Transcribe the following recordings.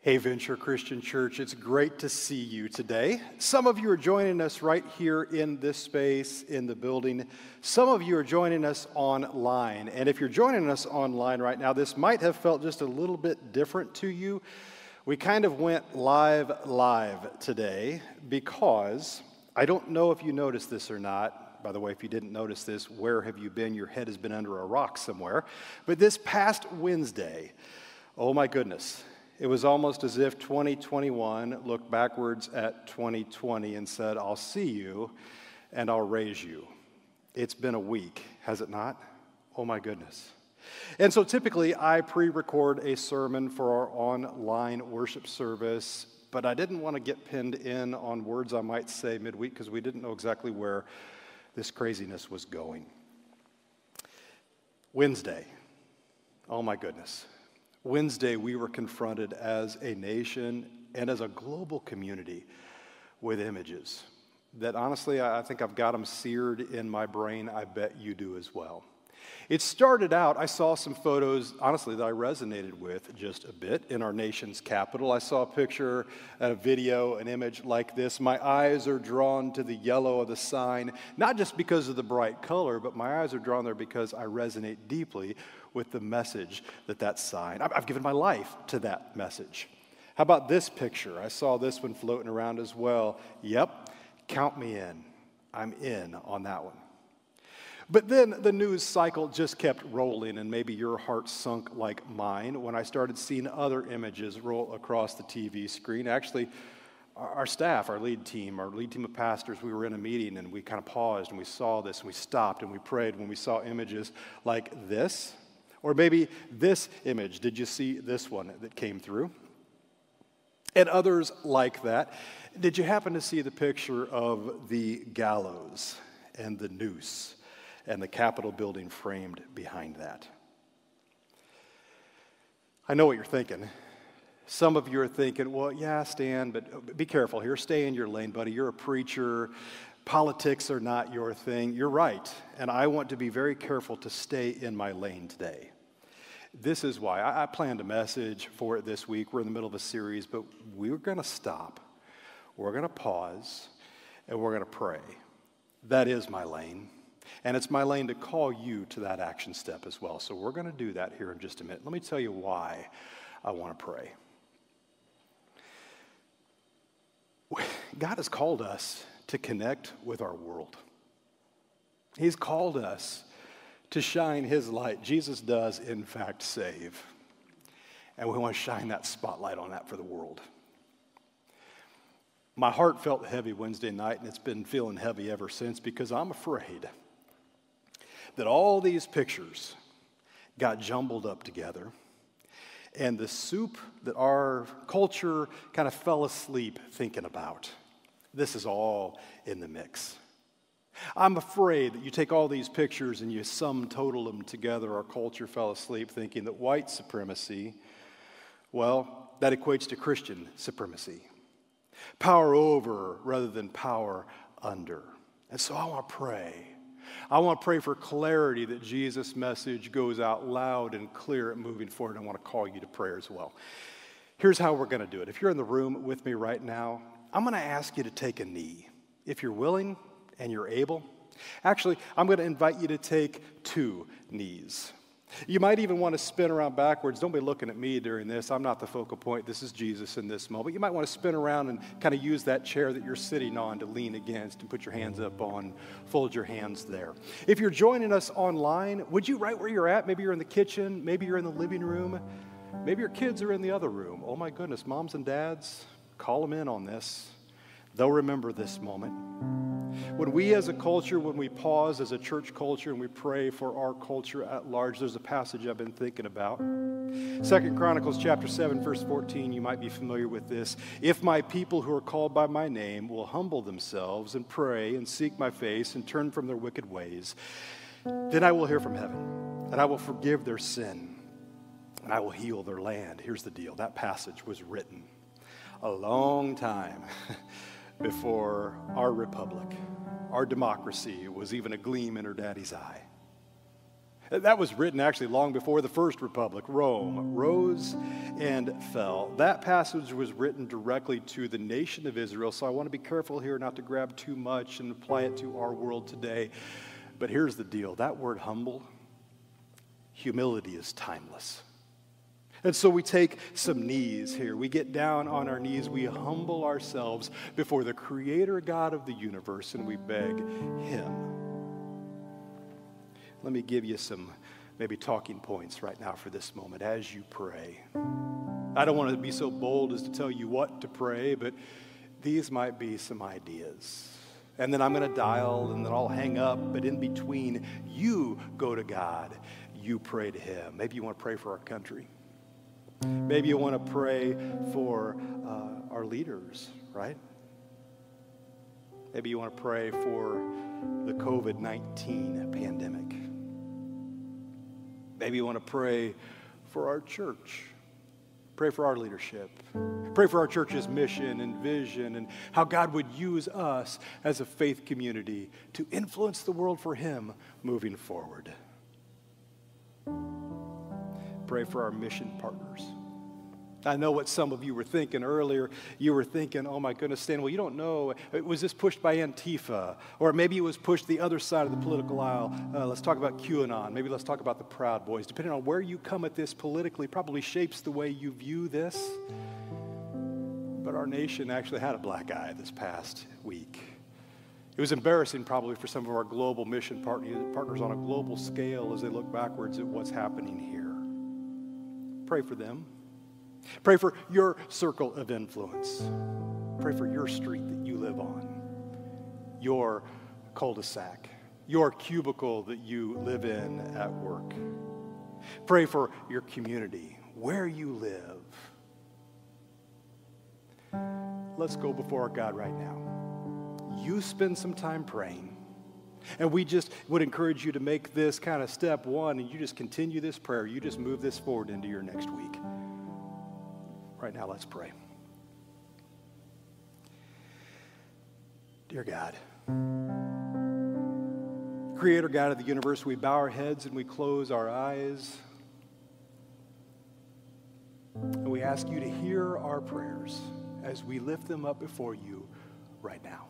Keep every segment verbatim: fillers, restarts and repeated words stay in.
Hey, Venture Christian Church, it's great to see you today. Some of you are joining us right here in this space, in the building. Some of you are joining us online. And if you're joining us online right now, this might have felt just a little bit different to you. We kind of went live live today because I don't know if you noticed this or not. By the way, if you didn't notice this, where have you been? Your head has been under a rock somewhere. But this past Wednesday, oh my goodness, it was almost as if twenty twenty-one looked backwards at twenty twenty and said, I'll see you and I'll raise you. It's been a week, has it not? Oh my goodness. And so typically I pre-record a sermon for our online worship service, but I didn't want to get pinned in on words I might say midweek because we didn't know exactly where this craziness was going. Wednesday, oh my goodness. Wednesday, we were confronted as a nation and as a global community with images that honestly, I think I've got them seared in my brain. I bet you do as well. It started out, I saw some photos, honestly, that I resonated with just a bit in our nation's capital. I saw a picture, a video, an image like this. My eyes are drawn to the yellow of the sign, not just because of the bright color, but my eyes are drawn there because I resonate deeply with the message that that sign, I've given my life to that message. How about this picture? I saw this one floating around as well. Yep, count me in. I'm in on that one. But then the news cycle just kept rolling, and maybe your heart sunk like mine when I started seeing other images roll across the T V screen. Actually, our staff, our lead team, our lead team of pastors, we were in a meeting and we kind of paused and we saw this and we stopped and we prayed when we saw images like this. Or maybe this image. Did you see this one that came through? And others like that. Did you happen to see the picture of the gallows and the noose and the Capitol building framed behind that? I know what you're thinking. Some of you are thinking, well, yeah, Stan, but be careful here. Stay in your lane, buddy. You're a preacher. Politics are not your thing. You're right, and I want to be very careful to stay in my lane today. This is why. I, I planned a message for it this week. We're in the middle of a series, but we're going to stop. We're going to pause, and we're going to pray. That is my lane, and it's my lane to call you to that action step as well. So we're going to do that here in just a minute. Let me tell you why I want to pray. God has called us to connect with our world. He's called us to shine his light. Jesus does, in fact, save. And we want to shine that spotlight on that for the world. My heart felt heavy Wednesday night, and it's been feeling heavy ever since because I'm afraid that all these pictures got jumbled up together, and the soup that our culture kind of fell asleep thinking about, this is all in the mix. I'm afraid that you take all these pictures and you sum total them together. Our culture fell asleep thinking that white supremacy, well, that equates to Christian supremacy. Power over rather than power under. And so I want to pray. I want to pray for clarity that Jesus' message goes out loud and clear and moving forward. I want to call you to prayer as well. Here's how we're going to do it. If you're in the room with me right now, I'm going to ask you to take a knee. If you're willing and you're able, actually, I'm going to invite you to take two knees. You might even want to spin around backwards. Don't be looking at me during this. I'm not the focal point. This is Jesus in this moment. You might want to spin around and kind of use that chair that you're sitting on to lean against and put your hands up on, fold your hands there. If you're joining us online, would you right where you're at? Maybe you're in the kitchen. Maybe you're in the living room. Maybe your kids are in the other room. Oh my goodness, moms and dads, call them in on this. They'll remember this moment. When we as a culture, when we pause as a church culture and we pray for our culture at large, there's a passage I've been thinking about. Second Chronicles chapter seven, verse fourteen, you might be familiar with this. If my people who are called by my name will humble themselves and pray and seek my face and turn from their wicked ways, then I will hear from heaven and I will forgive their sin and I will heal their land. Here's the deal. That passage was written a long time before our republic, our democracy was even a gleam in her daddy's eye. That was written actually long before the first republic. Rome rose and fell. That passage was written directly to the nation of Israel, so I want to be careful here not to grab too much and apply it to our world today. But here's the deal. That word humble, humility is timeless. And so we take some knees here. We get down on our knees. We humble ourselves before the Creator God of the universe, and we beg Him. Let me give you some maybe talking points right now for this moment as you pray. I don't want to be so bold as to tell you what to pray, but these might be some ideas. And then I'm going to dial, and then I'll hang up. But in between, you go to God. You pray to Him. Maybe you want to pray for our country. Maybe you want to pray for uh, our leaders, right? Maybe you want to pray for the covid nineteen pandemic. Maybe you want to pray for our church. Pray for our leadership. Pray for our church's mission and vision and how God would use us as a faith community to influence the world for Him moving forward. Pray for our mission partners. I know what some of you were thinking earlier. You were thinking, oh my goodness, Stan, well, you don't know. Was this pushed by Antifa? Or maybe it was pushed the other side of the political aisle. Uh, let's talk about QAnon. Maybe let's talk about the Proud Boys. Depending on where you come at this politically, probably shapes the way you view this. But our nation actually had a black eye this past week. It was embarrassing probably for some of our global mission partners on a global scale as they look backwards at what's happening here. Pray for them. Pray for your circle of influence. Pray for your street that you live on, your cul-de-sac, your cubicle that you live in at work. Pray for your community, where you live. Let's go before our God right now. You spend some time praying. And we just would encourage you to make this kind of step one, and you just continue this prayer. You just move this forward into your next week. Right now, let's pray. Dear God, Creator God of the universe, we bow our heads and we close our eyes. And we ask you to hear our prayers as we lift them up before you right now.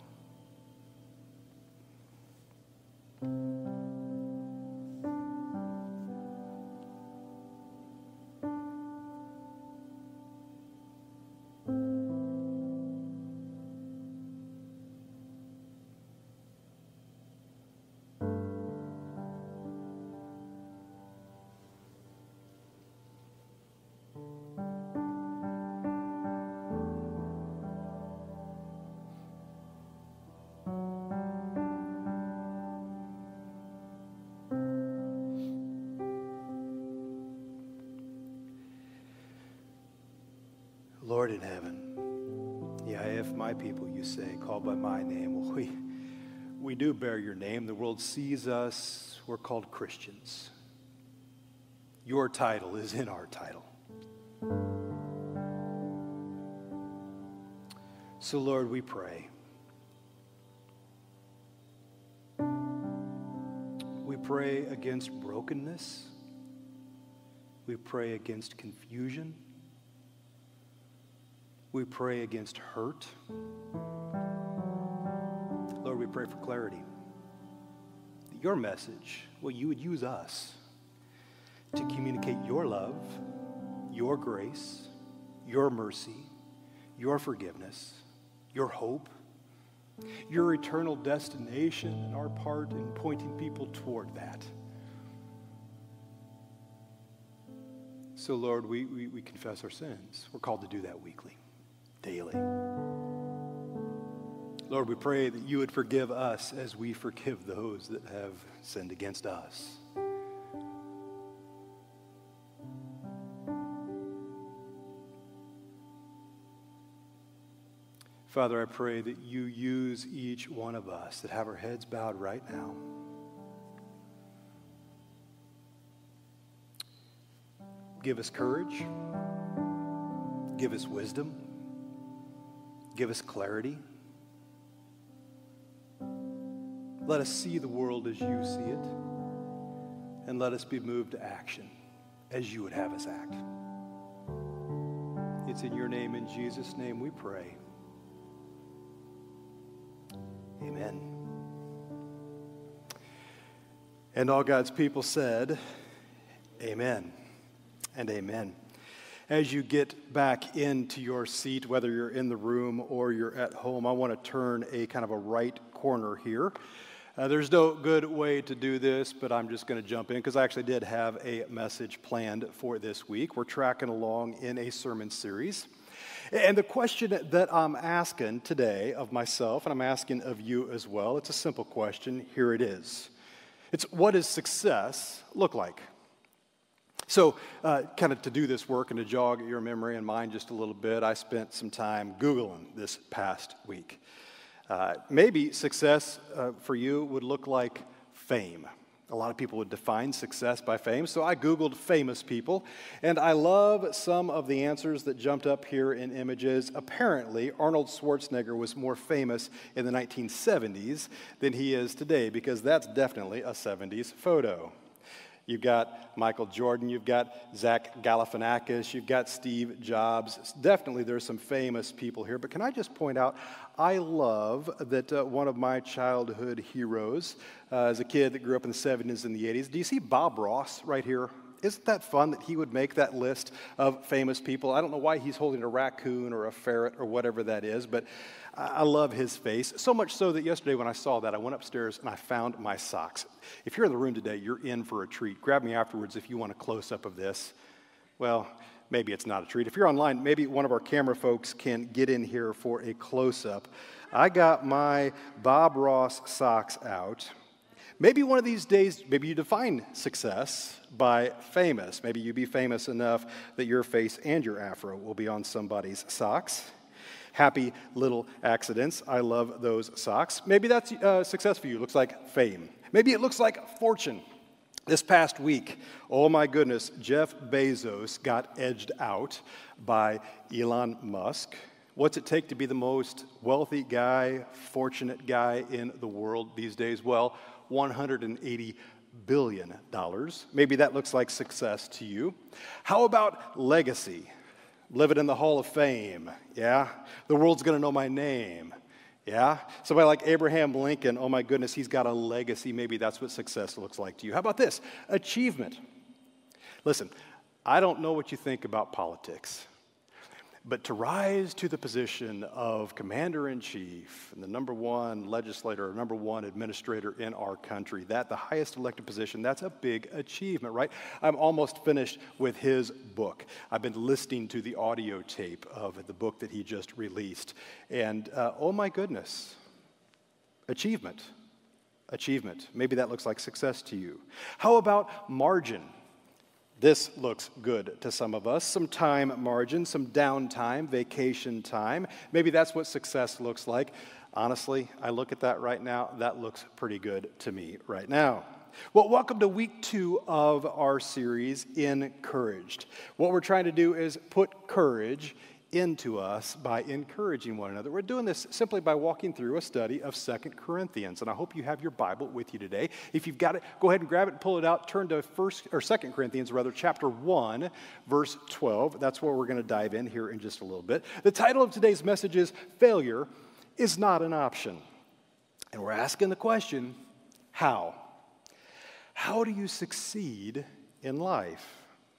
Lord in heaven, yeah, if my people, you say, called by my name, well, we, we do bear your name. The world sees us. We're called Christians. Your title is in our title. So, Lord, we pray. We pray against brokenness. We pray against confusion. We pray against hurt. Lord, we pray for clarity. Your message, well, you would use us to communicate your love, your grace, your mercy, your forgiveness, your hope, your eternal destination, and our part in pointing people toward that. So, Lord, we, we, we confess our sins. We're called to do that weekly. Daily. Lord, we pray that you would forgive us as we forgive those that have sinned against us. Father, I pray that you use each one of us that have our heads bowed right now. Give us courage. Give us wisdom. Give us clarity. Let us see the world as you see it. and let us be moved to action as you would have us act. It's in your name, in Jesus' name we pray. Amen. And all God's people said, amen and amen. As you get back into your seat, whether you're in the room or you're at home, I want to turn a kind of a right corner here. Uh, there's no good way to do this, but I'm just going to jump in because I actually did have a message planned for this week. We're tracking along in a sermon series. And the question that I'm asking today of myself, and I'm asking of you as well, it's a simple question. Here it is. It's, what does success look like? So uh, kind of to do this work and to jog your memory and mine just a little bit, I spent some time Googling this past week. Uh, maybe success uh, for you would look like fame. A lot of people would define success by fame, so I Googled famous people, and I love some of the answers that jumped up here in images. Apparently, Arnold Schwarzenegger was more famous in the nineteen seventies than he is today, because that's definitely a seventies photo. You've got Michael Jordan, you've got Zach Galifianakis, you've got Steve Jobs. Definitely there's some famous people here, but can I just point out, I love that uh, one of my childhood heroes, uh, as a kid that grew up in the seventies and the eighties, do you see Bob Ross right here? Isn't that fun that he would make that list of famous people? I don't know why he's holding a raccoon or a ferret or whatever that is, but I love his face. So much so that yesterday when I saw that, I went upstairs and I found my socks. If you're in the room today, you're in for a treat. Grab me afterwards if you want a close-up of this. Well, maybe it's not a treat. If you're online, maybe one of our camera folks can get in here for a close-up. I got my Bob Ross socks out. Maybe one of these days, maybe you define success by famous. Maybe you be famous enough that your face and your afro will be on somebody's socks. Happy little accidents. I love those socks. Maybe that's uh, success for you. It looks like fame. Maybe it looks like fortune. This past week, oh my goodness, Jeff Bezos got edged out by Elon Musk. What's it take to be the most wealthy guy, fortunate guy in the world these days? Well, one hundred eighty billion dollars. Maybe that looks like success to you. How about legacy? Living in the Hall of Fame, yeah? The world's gonna know my name, yeah? Somebody like Abraham Lincoln, oh my goodness, he's got a legacy. Maybe that's what success looks like to you. How about this? Achievement. Listen, I don't know what you think about politics, but to rise to the position of commander-in-chief and the number one legislator, number one administrator in our country, that the highest elected position, that's a big achievement, right? I'm almost finished with his book. I've been listening to the audio tape of the book that he just released. And uh, oh my goodness, achievement, achievement. Maybe that looks like success to you. How about margin? This looks good to some of us. Some time margin, some downtime, vacation time. Maybe that's what success looks like. Honestly, I look at that right now. That looks pretty good to me right now. Well, welcome to week two of our series, Encouraged. What we're trying to do is put courage into us by encouraging one another. We're doing this simply by walking through a study of Second Corinthians, and I hope you have your Bible with you today. If you've got it, go ahead and grab it and pull it out. Turn to First or Second Corinthians, rather, chapter one, verse twelve. That's where we're going to dive in here in just a little bit. The title of today's message is Failure is Not an Option, and we're asking the question, how? How do you succeed in life?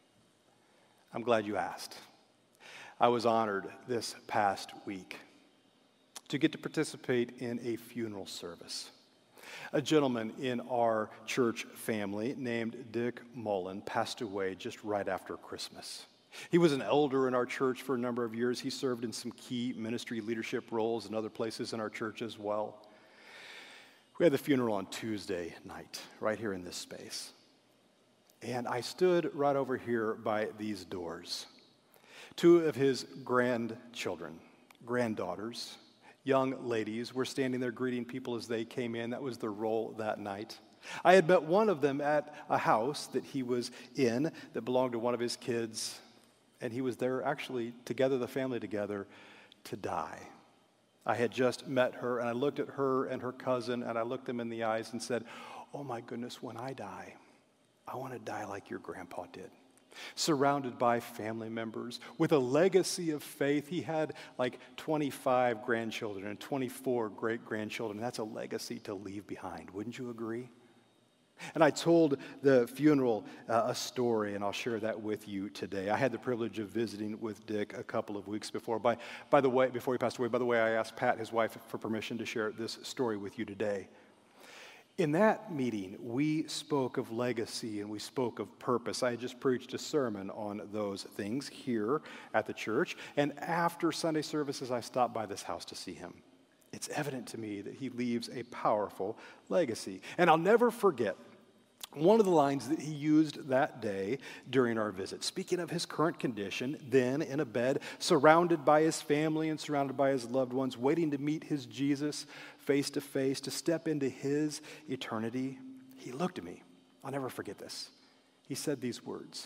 I'm glad you asked. I was honored this past week to get to participate in a funeral service. A gentleman in our church family named Dick Mullen passed away just right after Christmas. He was an elder in our church for a number of years. He served in some key ministry leadership roles in other places in our church as well. We had the funeral on Tuesday night, right here in this space. And I stood right over here by these doors. Two of his grandchildren, granddaughters, young ladies were standing there greeting people as they came in. That was their role that night. I had met one of them at a house that he was in that belonged to one of his kids, and he was there actually together, the family together, to die. I had just met her, and I looked at her and her cousin, and I looked them in the eyes and said, oh my goodness, when I die, I want to die like your grandpa did. Surrounded by family members, with a legacy of faith. He had like twenty-five grandchildren and twenty-four great-grandchildren. That's a legacy to leave behind. Wouldn't you agree? And I told the funeral uh, a story, and I'll share that with you today. I had the privilege of visiting with Dick a couple of weeks before. By, by the way, before he passed away, by the way, I asked Pat, his wife, for permission to share this story with you today. In that meeting, we spoke of legacy and we spoke of purpose. I had just preached a sermon on those things here at the church. And after Sunday services, I stopped by this house to see him. It's evident to me that he leaves a powerful legacy. And I'll never forget one of the lines that he used that day during our visit. Speaking of his current condition, then in a bed, surrounded by his family and surrounded by his loved ones, waiting to meet his Jesus face to face, to step into his eternity, he looked at me. I'll never forget this. He said these words,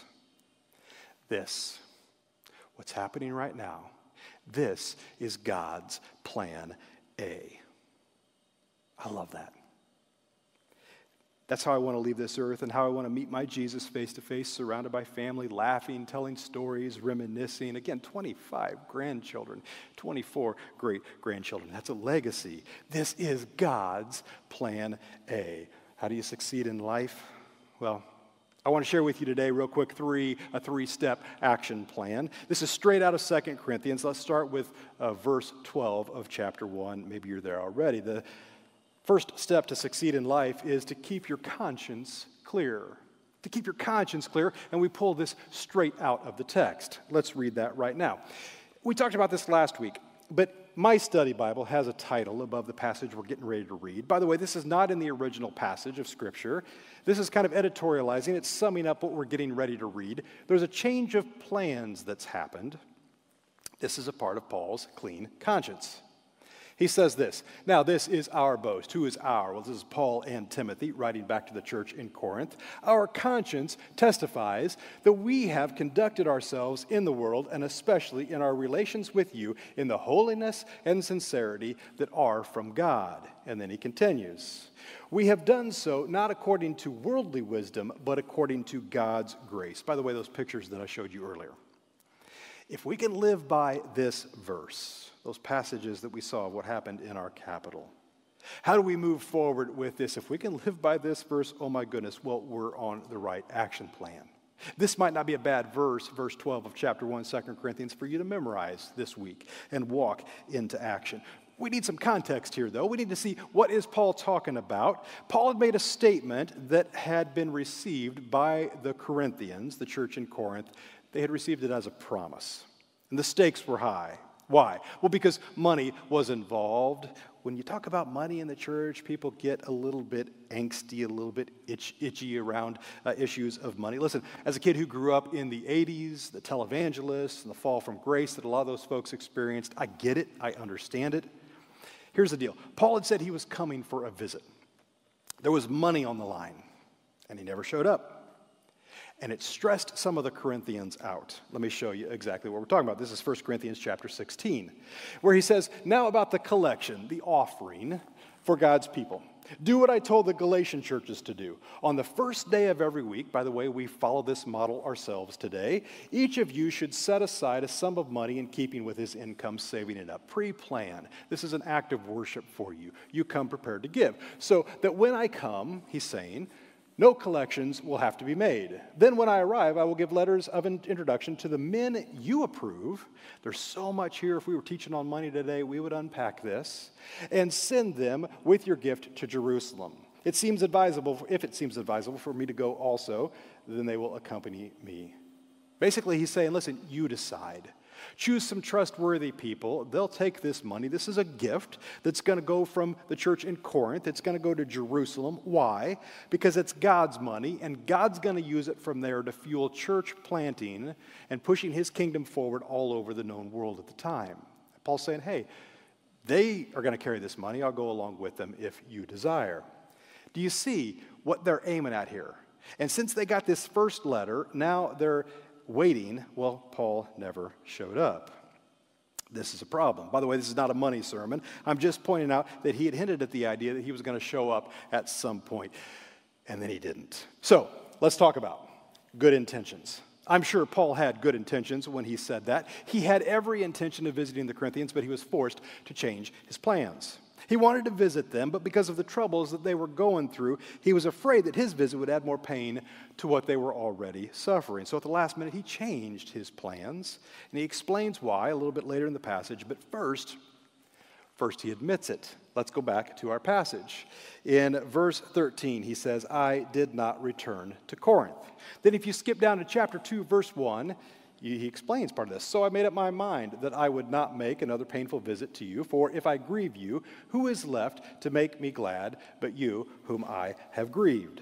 "This, what's happening right now, this is God's plan A." I love that. That's how I want to leave this earth and how I want to meet my Jesus face to face, surrounded by family, laughing, telling stories, reminiscing. Again, twenty-five grandchildren, twenty-four great-grandchildren. That's a legacy. This is God's plan A. How do you succeed in life? Well, I want to share with you today real quick three, a three-step action plan. This is straight out of Second Corinthians. Let's start with uh, verse twelve of chapter one. Maybe you're there already. The first step to succeed in life is to keep your conscience clear. To keep your conscience clear, and we pull this straight out of the text. Let's read that right now. We talked about this last week, but my study Bible has a title above the passage we're getting ready to read. By the way, this is not in the original passage of Scripture. This is kind of editorializing. It's summing up what we're getting ready to read. There's a change of plans that's happened. This is a part of Paul's clean conscience. He says this, "Now this is our boast." Who is our? Well, this is Paul and Timothy writing back to the church in Corinth. "Our conscience testifies that we have conducted ourselves in the world, and especially in our relations with you, in the holiness and sincerity that are from God." And then he continues, "We have done so not according to worldly wisdom, but according to God's grace." By the way, those pictures that I showed you earlier. If we can live by this verse, those passages that we saw of what happened in our capital, how do we move forward with this? If we can live by this verse, oh my goodness, well, we're on the right action plan. This might not be a bad verse, verse twelve of chapter one, Second Corinthians, for you to memorize this week and walk into action. We need some context here, though. We need to see, what is Paul talking about? Paul had made a statement that had been received by the Corinthians, the church in Corinth. They had received it as a promise, and the stakes were high. Why? Well, because money was involved. When you talk about money in the church, people get a little bit angsty, a little bit itch, itchy around uh, issues of money. Listen, as a kid who grew up in the eighties, the televangelists, and the fall from grace that a lot of those folks experienced, I get it, I understand it. Here's the deal. Paul had said he was coming for a visit. There was money on the line, and he never showed up. And it stressed some of the Corinthians out. Let me show you exactly what we're talking about. This is First Corinthians chapter sixteen, where he says, "Now about the collection, the offering for God's people. Do what I told the Galatian churches to do. On the first day of every week," by the way, we follow this model ourselves today, "each of you should set aside a sum of money in keeping with his income, saving it up." Pre-plan. This is an act of worship for you. You come prepared to give. So that when I come, he's saying, no collections will have to be made. Then when I arrive, I will give letters of introduction to the men you approve. There's so much here. If we were teaching on money today, we would unpack this. And send them with your gift to Jerusalem. It seems advisable, if it seems advisable for me to go also, then they will accompany me. Basically, he's saying, listen, you decide. Choose some trustworthy people. They'll take this money. This is a gift that's going to go from the church in Corinth. It's going to go to Jerusalem. Why? Because it's God's money, and God's going to use it from there to fuel church planting and pushing his kingdom forward all over the known world at the time. Paul's saying, hey, they are going to carry this money. I'll go along with them if you desire. Do you see what they're aiming at here? And since they got this first letter, now they're waiting. Well, Paul never showed up. This is a problem. By the way, this is not a money sermon. I'm just pointing out that he had hinted at the idea that he was going to show up at some point, and then he didn't. So, let's talk about good intentions. I'm sure Paul had good intentions when he said that. He had every intention of visiting the Corinthians, but he was forced to change his plans. He wanted to visit them, but because of the troubles that they were going through, he was afraid that his visit would add more pain to what they were already suffering. So at the last minute, he changed his plans, and he explains why a little bit later in the passage. But first, first he admits it. Let's go back to our passage. In verse thirteen, he says, I did not return to Corinth. Then if you skip down to chapter two, verse one, he explains part of this. So I made up my mind that I would not make another painful visit to you, for if I grieve you, who is left to make me glad but you whom I have grieved?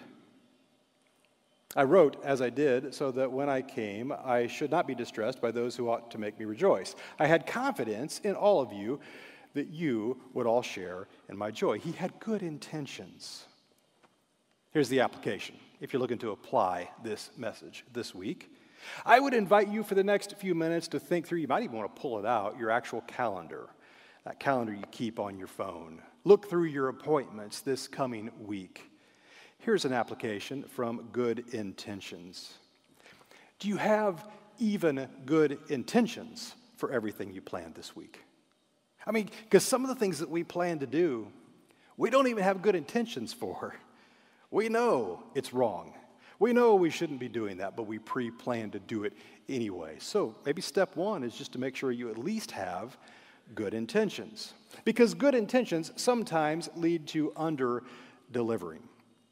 I wrote as I did so that when I came, I should not be distressed by those who ought to make me rejoice. I had confidence in all of you that you would all share in my joy. He had good intentions. Here's the application. If you're looking to apply this message this week, I would invite you for the next few minutes to think through, you might even want to pull it out, your actual calendar, that calendar you keep on your phone. Look through your appointments this coming week. Here's an application from good intentions. Do you have even good intentions for everything you planned this week? I mean, because some of the things that we plan to do, we don't even have good intentions for. We know it's wrong. We know we shouldn't be doing that, but we pre-plan to do it anyway. So maybe step one is just to make sure you at least have good intentions. Because good intentions sometimes lead to under-delivering.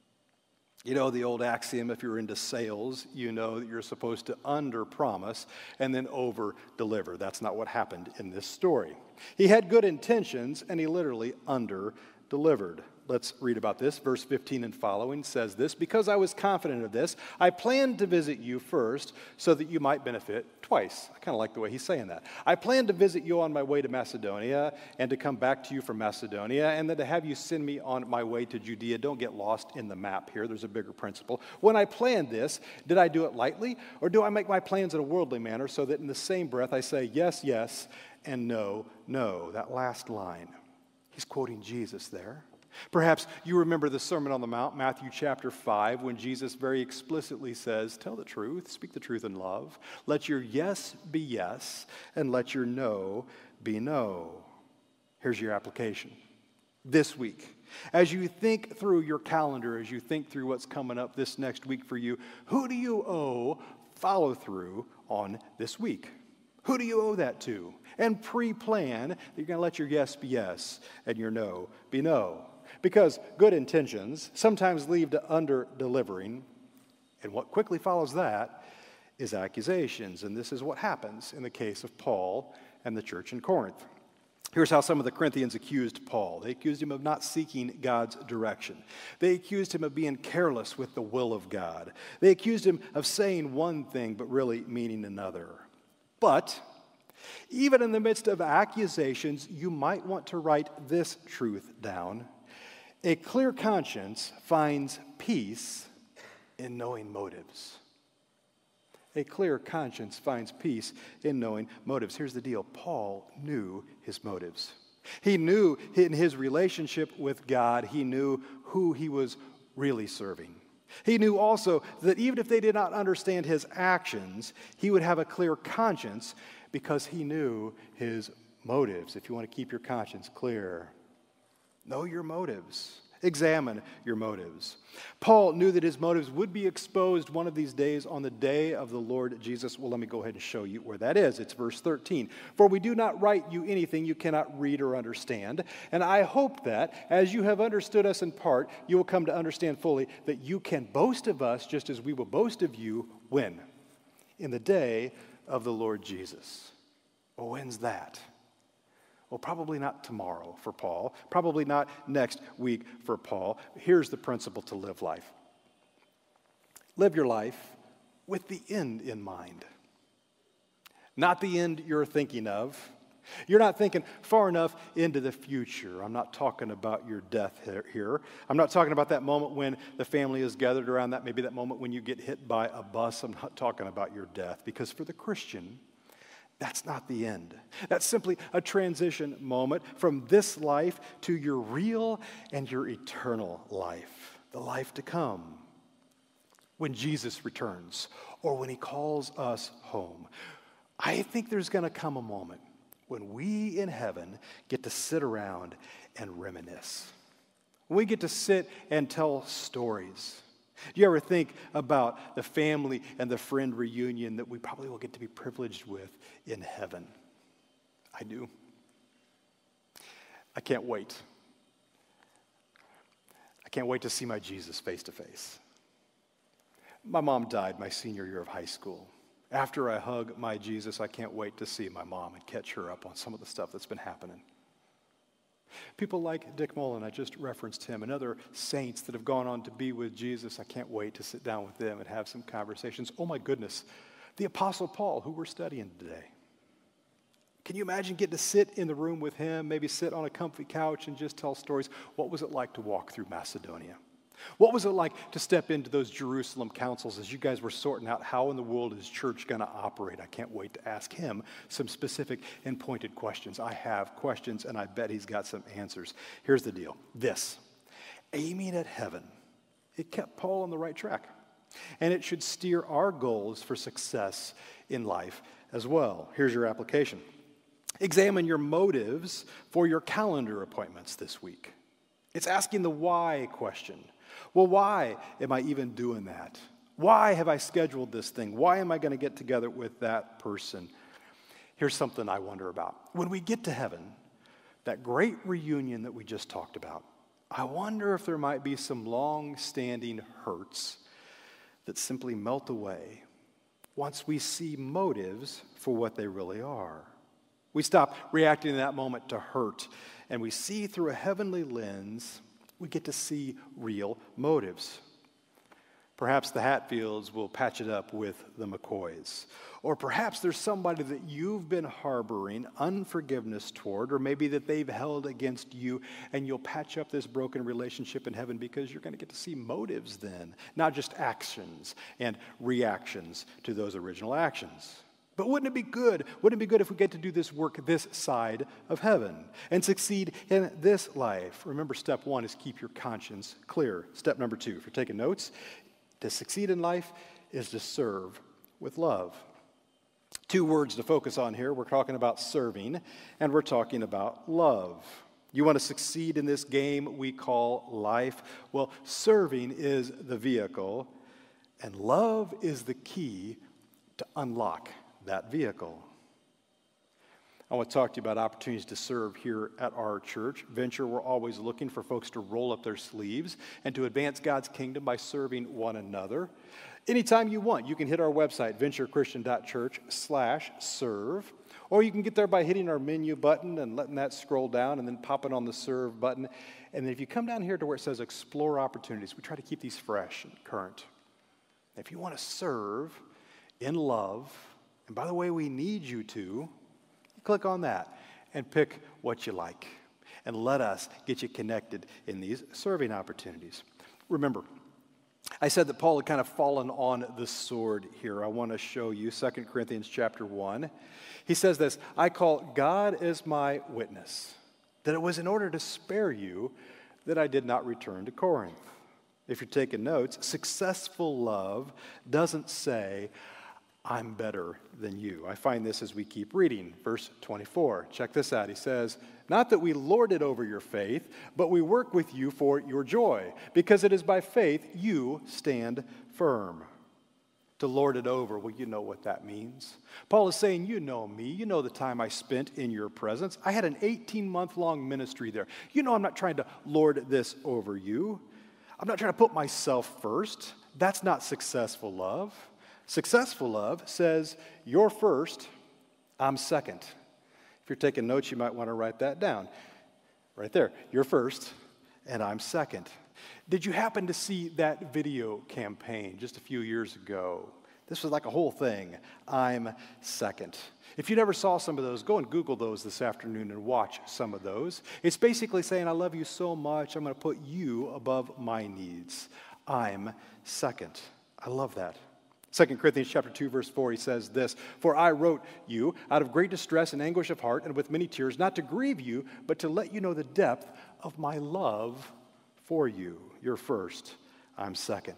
You know the old axiom, if you're into sales, you know that you're supposed to under-promise and then over-deliver. That's not what happened in this story. He had good intentions, and he literally under-delivered. Let's read about this. Verse fifteen and following says this, because I was confident of this, I planned to visit you first so that you might benefit twice. I kind of like the way he's saying that. I planned to visit you on my way to Macedonia and to come back to you from Macedonia and then to have you send me on my way to Judea. Don't get lost in the map here. There's a bigger principle. When I planned this, did I do it lightly or do I make my plans in a worldly manner so that in the same breath I say yes, yes, and no, no? That last line. He's quoting Jesus there. Perhaps you remember the Sermon on the Mount, Matthew chapter five, when Jesus very explicitly says, tell the truth, speak the truth in love. Let your yes be yes, and let your no be no. Here's your application. This week, as you think through your calendar, as you think through what's coming up this next week for you, who do you owe follow through on this week? Who do you owe that to? And pre-plan that you're going to let your yes be yes and your no be no. Because good intentions sometimes lead to under-delivering, and what quickly follows that is accusations. And this is what happens in the case of Paul and the church in Corinth. Here's how some of the Corinthians accused Paul. They accused him of not seeking God's direction. They accused him of being careless with the will of God. They accused him of saying one thing but really meaning another. But even in the midst of accusations, you might want to write this truth down. A clear conscience finds peace in knowing motives. A clear conscience finds peace in knowing motives. Here's the deal. Paul knew his motives. He knew in his relationship with God, he knew who he was really serving. He knew also that even if they did not understand his actions, he would have a clear conscience because he knew his motives. If you want to keep your conscience clear, know your motives. Examine your motives. Paul knew that his motives would be exposed one of these days on the day of the Lord Jesus. Well, let me go ahead and show you where that is. It's verse thirteen. For we do not write you anything you cannot read or understand. And I hope that, as you have understood us in part, you will come to understand fully that you can boast of us just as we will boast of you when? In the day of the Lord Jesus. Well, when's that? Well, probably not tomorrow for Paul. Probably not next week for Paul. Here's the principle to live life. Live your life with the end in mind. Not the end you're thinking of. You're not thinking far enough into the future. I'm not talking about your death here. I'm not talking about that moment when the family is gathered around that, maybe that moment when you get hit by a bus. I'm not talking about your death. Because for the Christian, that's not the end. That's simply a transition moment from this life to your real and your eternal life, the life to come. when Jesus returns or when he calls us home. I think there's going to come a moment when we in heaven get to sit around and reminisce. We get to sit and tell stories. Do you ever think about the family and the friend reunion that we probably will get to be privileged with in heaven? I do. I can't wait. I can't wait to see my Jesus face to face. My mom died my senior year of high school. After I hug my Jesus, I can't wait to see my mom and catch her up on some of the stuff that's been happening. People like Dick Mullen, I just referenced him, and other saints that have gone on to be with Jesus, I can't wait to sit down with them and have some conversations. Oh my goodness, the Apostle Paul, who we're studying today. Can you imagine getting to sit in the room with him, maybe sit on a comfy couch and just tell stories? What was it like to walk through Macedonia? What was it like to step into those Jerusalem councils as you guys were sorting out how in the world is church going to operate? I can't wait to ask him some specific and pointed questions. I have questions, and I bet he's got some answers. Here's the deal. This, aiming at heaven, it kept Paul on the right track. And it should steer our goals for success in life as well. Here's your application. Examine your motives for your calendar appointments this week. It's asking the why question. Well, why am I even doing that? Why have I scheduled this thing? Why am I going to get together with that person? Here's something I wonder about. When we get to heaven, that great reunion that we just talked about, I wonder if there might be some long-standing hurts that simply melt away once we see motives for what they really are. We stop reacting in that moment to hurt, and we see through a heavenly lens. We get to see real motives. Perhaps the Hatfields will patch it up with the McCoys. Or perhaps there's somebody that you've been harboring unforgiveness toward, or maybe that they've held against you, and you'll patch up this broken relationship in heaven because you're going to get to see motives then, not just actions and reactions to those original actions. But wouldn't it be good? Wouldn't it be good if we get to do this work this side of heaven and succeed in this life? Remember, step one is keep your conscience clear. Step number two, if you're taking notes, to succeed in life is to serve with love. Two words to focus on here. We're talking about serving, and we're talking about love. You want to succeed in this game we call life? Well, serving is the vehicle, and love is the key to unlock that vehicle. I want to talk to you about opportunities to serve here at our church. Venture, we're always looking for folks to roll up their sleeves and to advance God's kingdom by serving one another. Anytime you want, you can hit our website, venturechristian.church slash serve, or you can get there by hitting our menu button and letting that scroll down and then popping on the serve button. And then if you come down here to where it says explore opportunities, we try to keep these fresh and current. If you want to serve in love, and by the way, we need you to, click on that and pick what you like. And let us get you connected in these serving opportunities. Remember, I said that Paul had kind of fallen on the sword here. I want to show you Second Corinthians chapter one. He says this, I call God as my witness, that it was in order to spare you that I did not return to Corinth. If you're taking notes, successful love doesn't say, I'm better than you. I find this as we keep reading. Verse twenty-four, check this out. He says, not that we lord it over your faith, but we work with you for your joy, because it is by faith you stand firm. To lord it over, well, you know what that means. Paul is saying, you know me. You know the time I spent in your presence. I had an eighteen-month-long ministry there. You know I'm not trying to lord this over you. I'm not trying to put myself first. That's not successful love. Successful love says, you're first, I'm second. If you're taking notes, you might want to write that down. Right there, you're first, and I'm second. Did you happen to see that video campaign just a few years ago? This was like a whole thing, I'm second. If you never saw some of those, go and Google those this afternoon and watch some of those. It's basically saying, I love you so much, I'm going to put you above my needs. I'm second. I love that. Second Corinthians chapter two, verse four, he says this, for I wrote you out of great distress and anguish of heart and with many tears, not to grieve you, but to let you know the depth of my love for you. You're first, I'm second.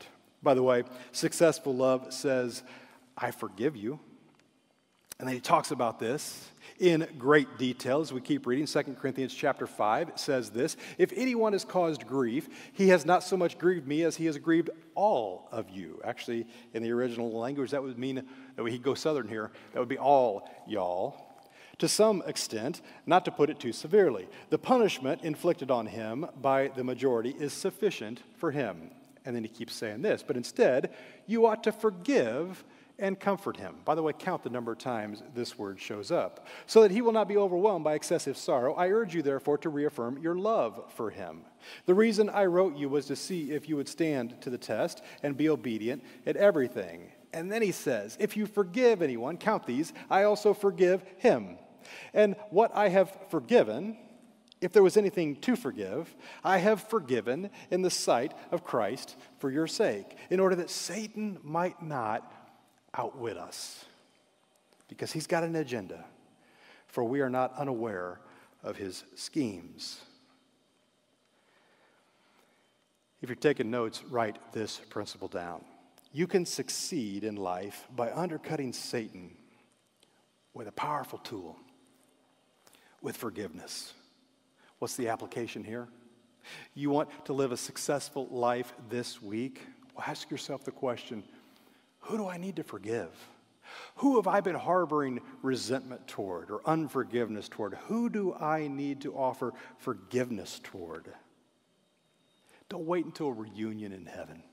By the way, successful love says, I forgive you. And then he talks about this in great detail as we keep reading. Second Corinthians chapter five says this, if anyone has caused grief, he has not so much grieved me as he has grieved all of you. Actually, in the original language, that would mean, that he'd go southern here, that would be all y'all. To some extent, not to put it too severely, the punishment inflicted on him by the majority is sufficient for him. And then he keeps saying this, but instead, you ought to forgive and comfort him. By the way, count the number of times this word shows up. So that he will not be overwhelmed by excessive sorrow, I urge you, therefore, to reaffirm your love for him. The reason I wrote you was to see if you would stand to the test and be obedient at everything. And then he says, if you forgive anyone, count these, I also forgive him. And what I have forgiven, if there was anything to forgive, I have forgiven in the sight of Christ for your sake, in order that Satan might not outwit us, because he's got an agenda, for we are not unaware of his schemes. If you're taking notes, write this principle down. You can succeed in life by undercutting Satan with a powerful tool, with forgiveness. What's the application here? You want to live a successful life this week? Well, ask yourself the question, who do I need to forgive? Who have I been harboring resentment toward or unforgiveness toward? Who do I need to offer forgiveness toward? Don't wait until a reunion in heaven.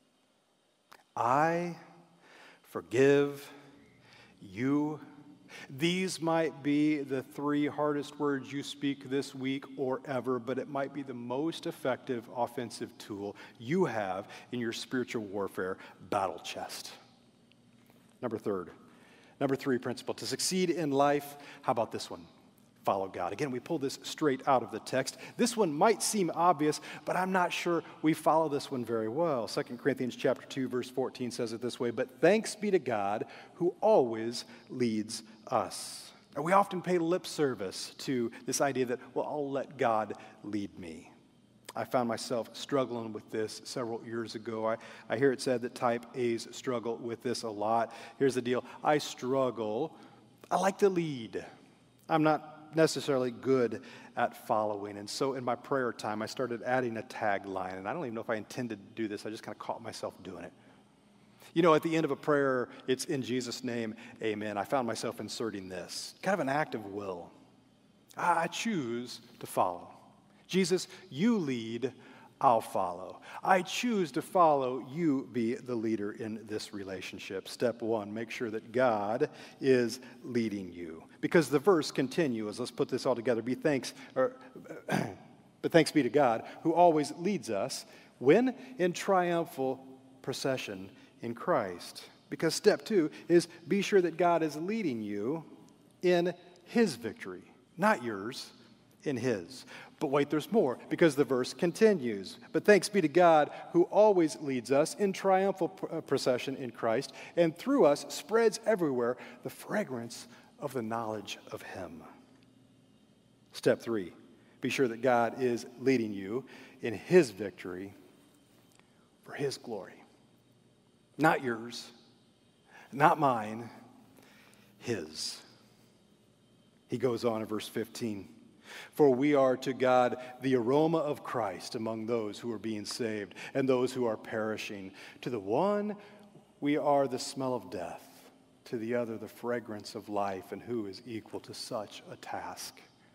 I forgive you. These might be the three hardest words you speak this week or ever, but it might be the most effective offensive tool you have in your spiritual warfare battle chest. Number third, number three principle, to succeed in life, how about this one? Follow God. Again, we pull this straight out of the text. This one might seem obvious, but I'm not sure we follow this one very well. Second Corinthians chapter two, verse fourteen says it this way, but thanks be to God who always leads us. And we often pay lip service to this idea that, well, I'll let God lead me. I found myself struggling with this several years ago. I, I hear it said that type A's struggle with this a lot. Here's the deal. I struggle. I like to lead. I'm not necessarily good at following. And so in my prayer time, I started adding a tagline. And I don't even know if I intended to do this. I just kind of caught myself doing it. You know, at the end of a prayer, it's in Jesus' name, amen. I found myself inserting this, kind of an act of will. I choose to follow. Jesus, you lead, I'll follow. I choose to follow, you be the leader in this relationship. Step one, make sure that God is leading you. Because the verse continues, let's put this all together. Be thanks, or, but thanks be to God, who always leads us, when? In triumphal procession in Christ. Because step two is be sure that God is leading you in his victory, not yours, in his. But wait, there's more, because the verse continues. But thanks be to God who always leads us in triumphal procession in Christ, and through us spreads everywhere the fragrance of the knowledge of him. Step three, be sure that God is leading you in his victory for his glory. Not yours, not mine, his. He goes on in verse fifteen. For we are to God the aroma of Christ among those who are being saved and those who are perishing. To the one, we are the smell of death. To the other, the fragrance of life. And who is equal to such a task?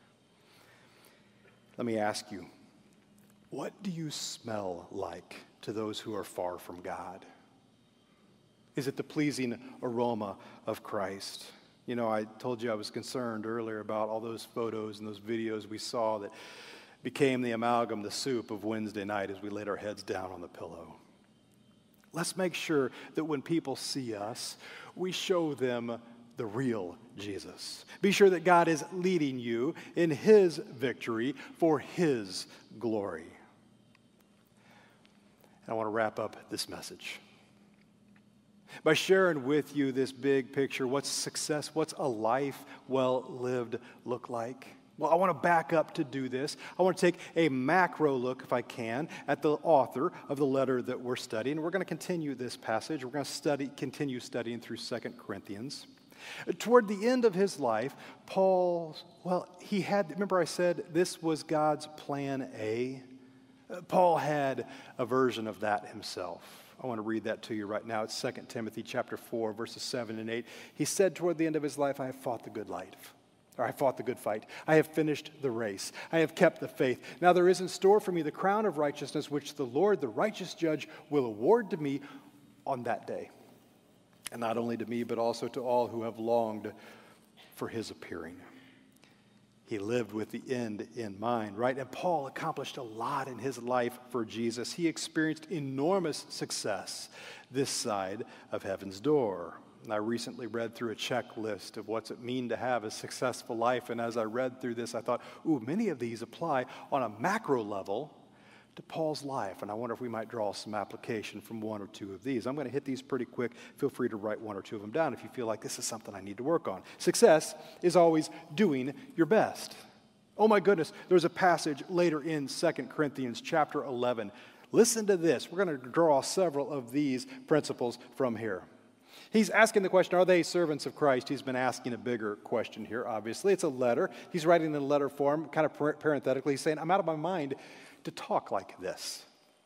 Let me ask you, what do you smell like to those who are far from God? Is it the pleasing aroma of Christ? You know, I told you I was concerned earlier about all those photos and those videos we saw that became the amalgam, the soup of Wednesday night as we laid our heads down on the pillow. Let's make sure that when people see us, we show them the real Jesus. Be sure that God is leading you in his victory for his glory. And I want to wrap up this message by sharing with you this big picture. What's success? What's a life well lived look like? Well, I want to back up to do this. I want to take a macro look, if I can, at the author of the letter that we're studying. We're going to continue this passage. We're going to study, continue studying through Second Corinthians. Toward the end of his life, Paul, well, he had, remember I said this was God's plan A? Paul had a version of that himself. I want to read that to you right now. It's Second Timothy chapter four, verses seven and eight. He said toward the end of his life, I have fought the good life. Or I fought the good fight. I have finished the race. I have kept the faith. Now there is in store for me the crown of righteousness, which the Lord, the righteous judge, will award to me on that day. And not only to me, but also to all who have longed for his appearing. He lived with the end in mind, right? And Paul accomplished a lot in his life for Jesus. He experienced enormous success this side of heaven's door. And I recently read through a checklist of what's it mean to have a successful life. And as I read through this, I thought, ooh, many of these apply on a macro level to Paul's life. And I wonder if we might draw some application from one or two of these. I'm going to hit these pretty quick. Feel free to write one or two of them down if you feel like this is something I need to work on. Success is always doing your best. Oh my goodness, there's a passage later in Second Corinthians chapter eleven. Listen to this. We're going to draw several of these principles from here. He's asking the question, are they servants of Christ? He's been asking a bigger question here, obviously. It's a letter. He's writing in a letter form, kind of parenthetically. He's saying, I'm out of my mind to talk like this.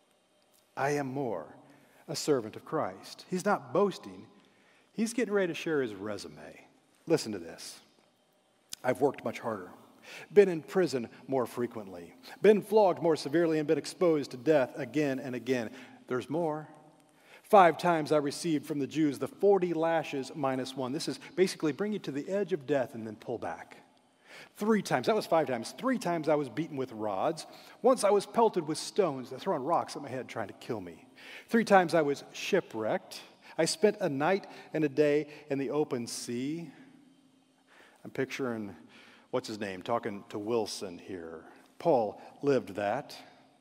I am more a servant of Christ. He's not boasting. He's getting ready to share his resume. Listen to this. I've worked much harder, been in prison more frequently, been flogged more severely, and been exposed to death again and again. There's more. Five times I received from the Jews the forty lashes minus one. This is basically bring you to the edge of death and then pull back. Three times, that was five times. Three times I was beaten with rods. Once I was pelted with stones. They're throwing rocks at my head trying to kill me. Three times I was shipwrecked. I spent a night and a day in the open sea. I'm picturing, what's his name, talking to Wilson here. Paul lived that.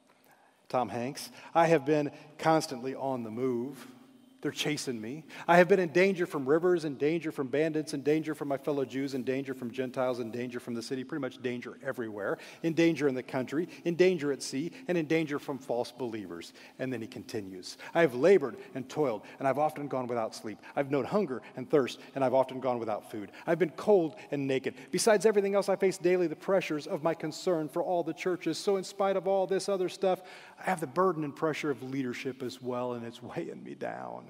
Tom Hanks. I have been constantly on the move. They're chasing me. I have been in danger from rivers, in danger from bandits, in danger from my fellow Jews, in danger from Gentiles, in danger from the city, pretty much danger everywhere, in danger in the country, in danger at sea, and in danger from false believers. And then he continues. I have labored and toiled, and I've often gone without sleep. I've known hunger and thirst, and I've often gone without food. I've been cold and naked. Besides everything else, I face daily the pressures of my concern for all the churches. So in spite of all this other stuff, I have the burden and pressure of leadership as well, and it's weighing me down.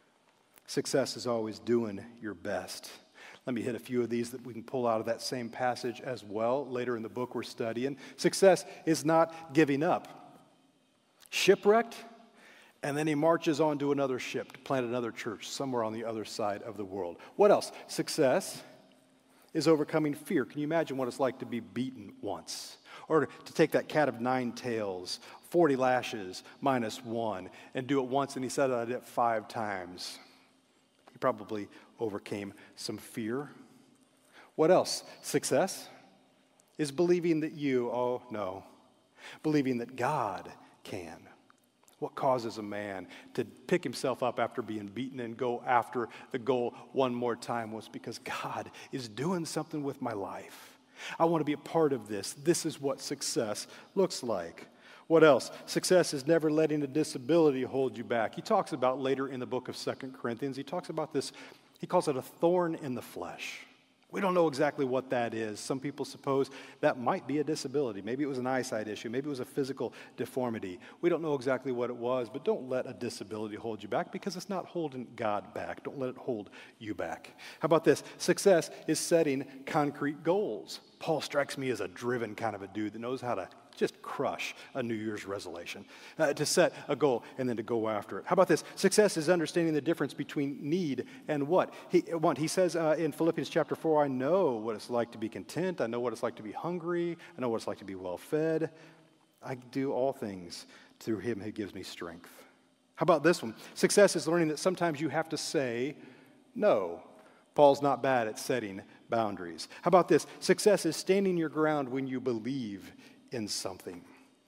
Success is always doing your best. Let me hit a few of these that we can pull out of that same passage as well later in the book we're studying. Success is not giving up. Shipwrecked, and then he marches on to another ship to plant another church somewhere on the other side of the world. What else? Success is overcoming fear. Can you imagine what it's like to be beaten once? Or to take that cat of nine tails, forty lashes minus one, and do it once, and he said I did it five times. He probably overcame some fear. What else? Success is believing that you, oh no, believing that God can. What causes a man to pick himself up after being beaten and go after the goal one more time was because God is doing something with my life. I want to be a part of this. This is what success looks like. What else? Success is never letting a disability hold you back. He talks about later in the book of Second Corinthians, he talks about this, he calls it a thorn in the flesh. We don't know exactly what that is. Some people suppose that might be a disability. Maybe it was an eyesight issue. Maybe it was a physical deformity. We don't know exactly what it was, but don't let a disability hold you back because it's not holding God back. Don't let it hold you back. How about this? Success is setting concrete goals. Paul strikes me as a driven kind of a dude that knows how to just crush a New Year's resolution, uh, to set a goal and then to go after it. How about this? Success is understanding the difference between need and what. He, want. he says uh, in Philippians chapter four, I know what it's like to be content. I know what it's like to be hungry. I know what it's like to be well fed. I do all things through him who gives me strength. How about this one? Success is learning that sometimes you have to say no. Paul's not bad at setting boundaries. How about this? Success is standing your ground when you believe in something.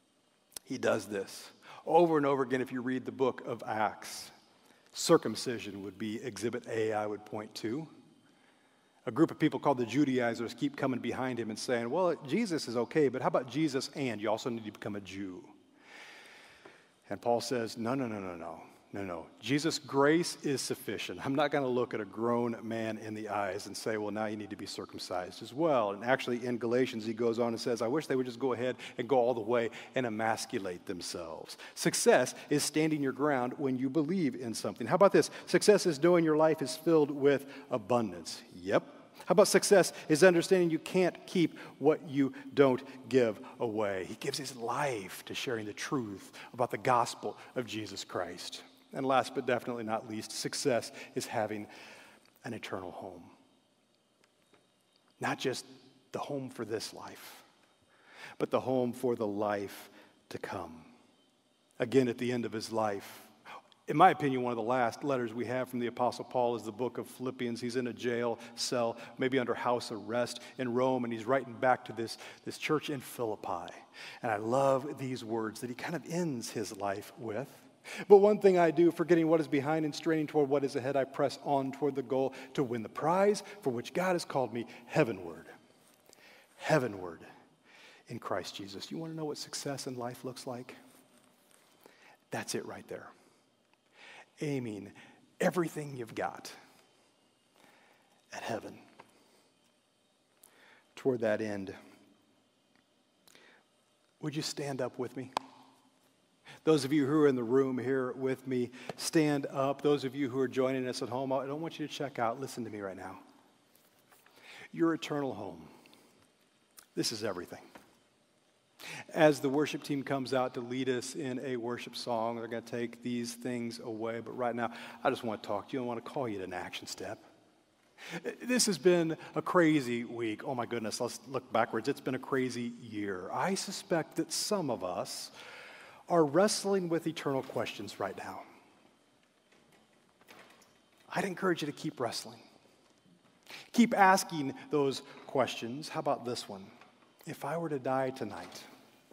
He does this over and over again. If you read the book of Acts, circumcision would be exhibit A, I would point to. A group of people called the Judaizers keep coming behind him and saying, well, Jesus is okay, but how about Jesus and you also need to become a Jew? And Paul says, no, no, no, no, no, no, no. Jesus' grace is sufficient. I'm not going to look at a grown man in the eyes and say, well, now you need to be circumcised as well. And actually in Galatians, he goes on and says, I wish they would just go ahead and go all the way and emasculate themselves. Success is standing your ground when you believe in something. How about this? Success is knowing your life is filled with abundance. Yep. How about success is understanding you can't keep what you don't give away. He gives his life to sharing the truth about the gospel of Jesus Christ. And last but definitely not least, success is having an eternal home. Not just the home for this life, but the home for the life to come. Again, at the end of his life, in my opinion, one of the last letters we have from the Apostle Paul is the book of Philippians. He's in a jail cell, maybe under house arrest in Rome, and he's writing back to this, this church in Philippi. And I love these words that he kind of ends his life with. But one thing I do, forgetting what is behind and straining toward what is ahead, I press on toward the goal to win the prize for which God has called me heavenward. Heavenward in Christ Jesus. You want to know what success in life looks like? That's it right there. Aiming everything you've got at heaven. Toward that end, would you stand up with me? Those of you who are in the room here with me, stand up. Those of you who are joining us at home, I don't want you to check out. Listen to me right now. Your eternal home. This is everything. As the worship team comes out to lead us in a worship song, they're going to take these things away. But right now, I just want to talk to you. I want to call you to an action step. This has been a crazy week. Oh my goodness, let's look backwards. It's been a crazy year. I suspect that some of us are wrestling with eternal questions right now. I'd encourage you to keep wrestling. Keep asking those questions. How about this one? If I were to die tonight,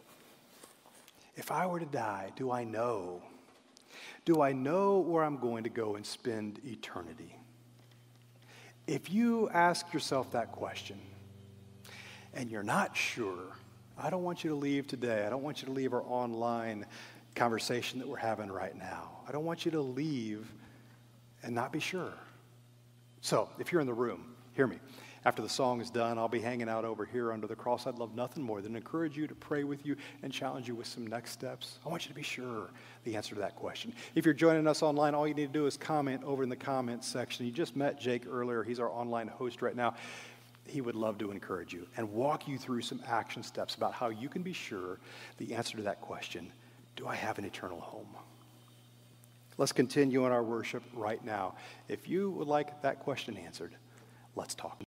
if I were to die, do I know? Do I know where I'm going to go and spend eternity? If you ask yourself that question and you're not sure, I don't want you to leave today. I don't want you to leave our online conversation that we're having right now. I don't want you to leave and not be sure. So, if you're in the room, hear me. After the song is done, I'll be hanging out over here under the cross. I'd love nothing more than encourage you to pray with you and challenge you with some next steps. I want you to be sure the answer to that question. If you're joining us online, all you need to do is comment over in the comments section. You just met Jake earlier. He's our online host right now. He would love to encourage you and walk you through some action steps about how you can be sure the answer to that question, do I have an eternal home? Let's continue in our worship right now. If you would like that question answered, let's talk.